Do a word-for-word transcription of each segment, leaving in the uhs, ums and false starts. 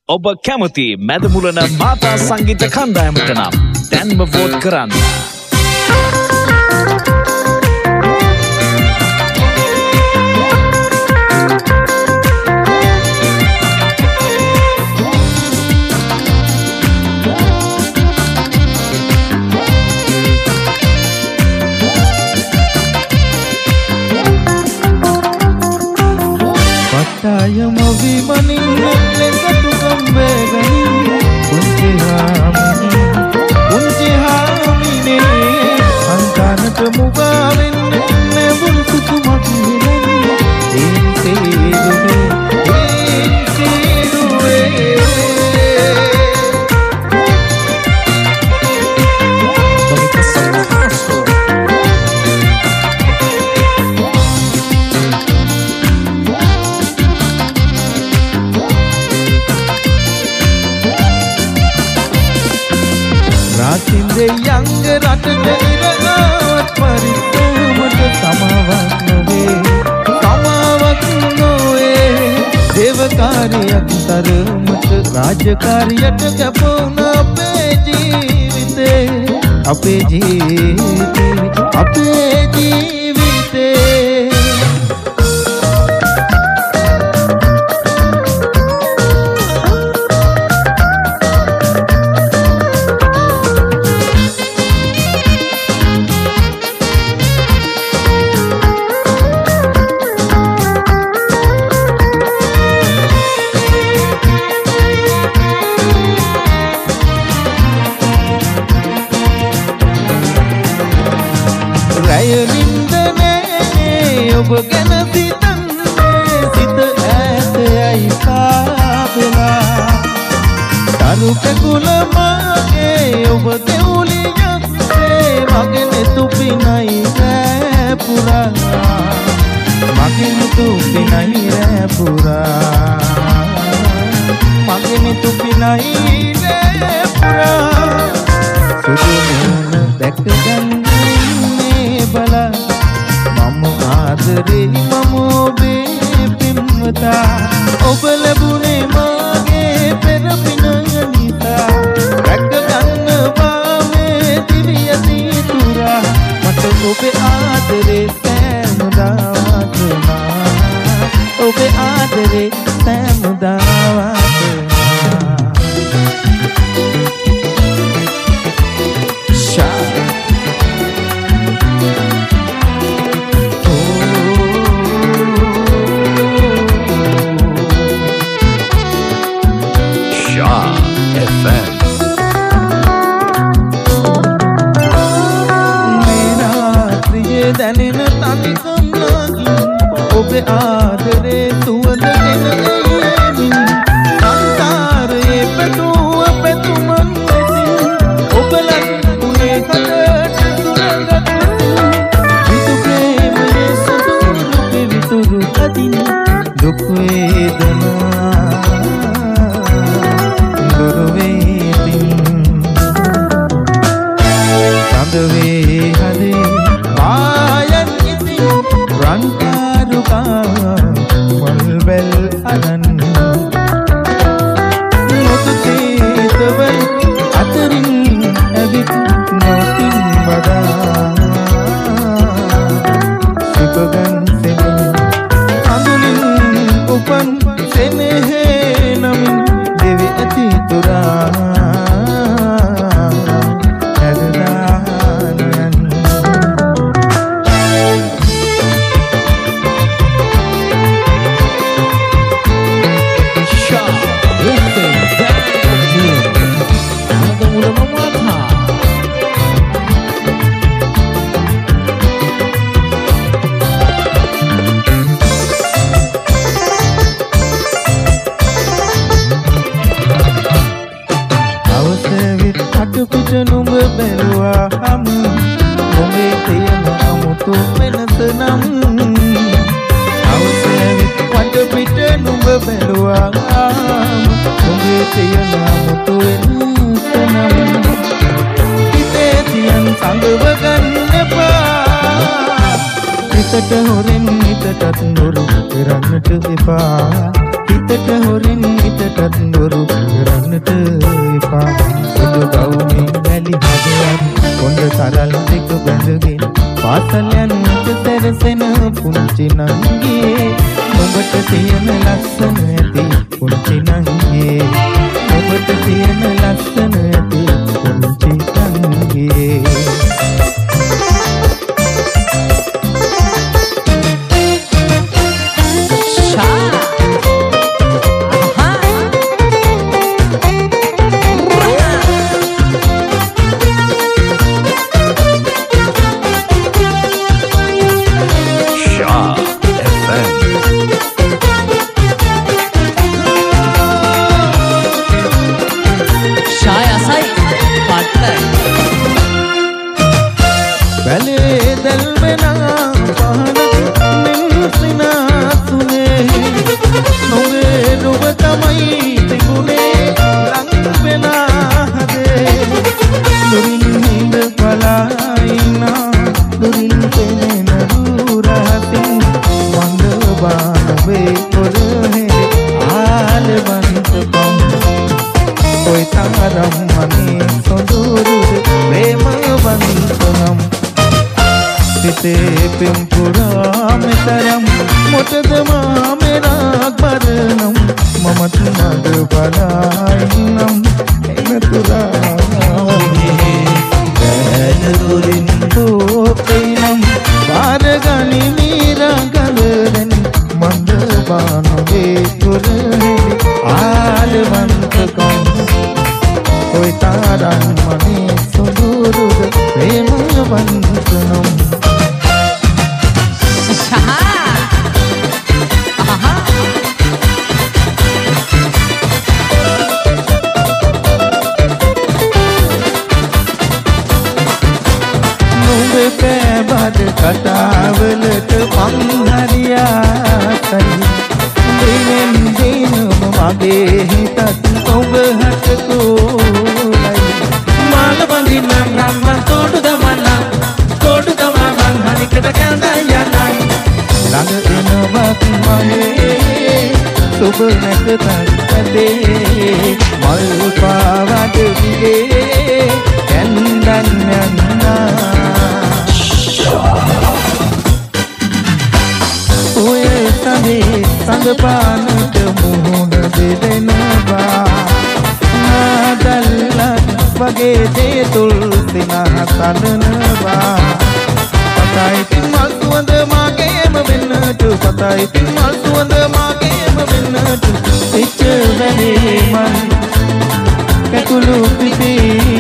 ඔබ කැමති මැදමුලන මාතා සංගීත කණ්ඩායමට නම් දැන්ම වෝට් කරන්න. Pataayam avimanin lesatu gambegani kunci hamini kunci hamini antanata mugawen nebul kusumakinen insiduwe insiduwe Sinde yang rat derat paritamata samawak nowe samawak nowe devakaryak taramata rajakariyat kapona ape jeevite ape jeevite ape jeevite ඔබ ගැන සිතන්නේ සිත ඈත ඇයි පාවෙලා තරු කකුල මාගේ ඔබ දෙවුලියක්සේ මගේ නෙතුපිනයි රෑ පුරා මගේ නෙතුපිනයි රෑ පුරා මගේ නෙතුපිනයි රෑ පුරා සුදු මොන දැක ගන්නේ බලා ආදරේ මම ඔබේ පින්වතා ඔබ ලැබුණේ මාගේ පෙර පින නිසා රැක ගන්නවා මේ දිවිය සීතුරා මට ඔබේ ආදරේ සෑමදා වතුනා ඔබේ ආදරේ සෑමදා වතුනා දැනෙන තනිකම් නාගින් ඔබේ ආදරේ සුවඳ ගෙන සංසාරයේ පැතුව පැතුමන් ලෙසින් ඔබ ලැබුණේ කඩට සුරංගත් විතු ප්‍රේමයේ සතුරු පිවිතුරු අදින දුක් වේදනා දුරු වේදින් සඳ වේ හදේ Bayan iti rangkaruka walbel anan Notuti tawal atarin abit notin bada Sipagan semin andulin upan senehe namin devi ati tura Numb belua ham Numbe tiyana amutu menasenam Awasevit wanda pita numb belua ham Numbe tiyana amutu menasenam Kite tiyan sanggawagan nepa Kitata horin itatat nuru Kirannata epa Kitata horin itatat හිතටත් බොරු කරන්නට එපා සුදු ගවුමේ වැලි හදවත් කොණ්ඩ සරල් දෙක බැඳගෙන පාසල් යන්නට සැරසෙන පුංචි නංගියේ ඔබට තියෙන ලස්සන ඇති පුංචි නංගියේ ඔබට තියෙන ලස්සන ඇති පුංචි නංගියේ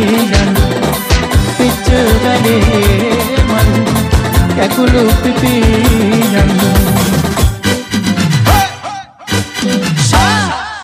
Kulu pipi